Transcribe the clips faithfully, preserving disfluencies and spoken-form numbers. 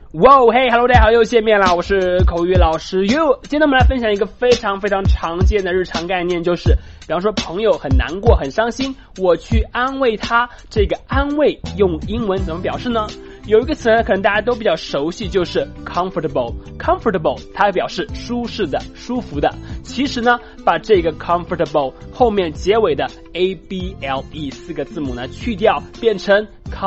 哇哦，嘿 ，Hello， 大家好，又见面啦！我是口语老师 You。今天我们来分享一个非常非常常见的日常概念，就是比方说朋友很难过、很伤心，我去安慰他。这个安慰用英文怎么表示呢？有一个词呢，可能大家都比较熟悉，就是 comfortable。comfortable 它表示舒适的、舒服的。其实呢，把这个 comfortable 后面结尾的 a b l e 四个字母呢去掉，变成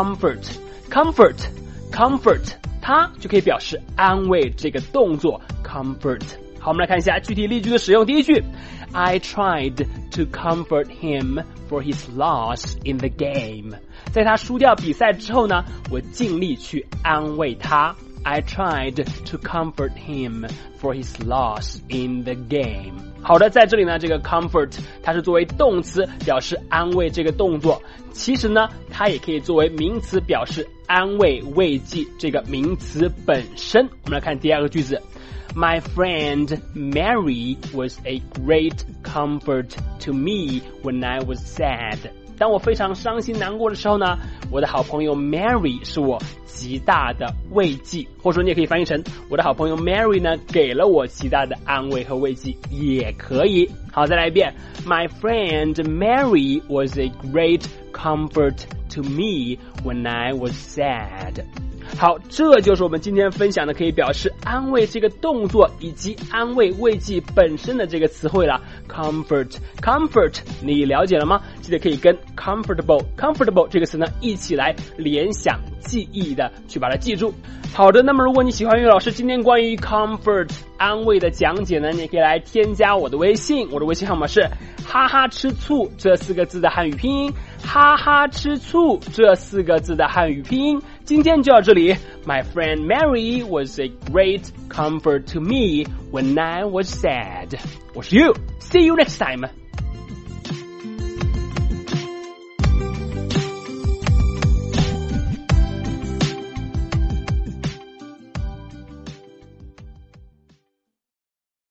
comfort。comfort。comfort。它就可以表示安慰这个动作 comfort。 好，我们来看一下具体例句的使用。第一句 I tried to comfort him for his loss in the game。 在他输掉比赛之后呢，我尽力去安慰他。 I tried to comfort him for his loss in the game。 好的，在这里呢，这个 comfort 它是作为动词表示安慰这个动作，其实呢它也可以作为名词表示安慰慰藉这个名词本身。我们来看第二个句子， My friend Mary was a great comfort to me when I was sad。 当我非常伤心难过的时候呢，我的好朋友 Mary 是我极大的慰藉，或者说你也可以翻译成我的好朋友 Mary 呢给了我极大的安慰和慰藉也可以。好，再来一遍， My friend Mary was a great comfort to me when I was sad。 好，这就是我们今天分享的可以表示安慰这个动作以及安慰慰藉本身的这个词汇了。 comfort comfort 你了解了吗？记得可以跟 comfortable comfortable 这个词呢一起来联想记忆的去把它记住。好的，那么如果你喜欢于老师今天关于 comfort 安慰的讲解呢，你也可以来添加我的微信，我的微信号码是哈哈吃醋这四个字的汉语拼音，哈哈吃醋这四个字的汉语拼音。今天就到这里。 My friend Mary was a great comfort to me when I was sad。 我是 You， See you next time。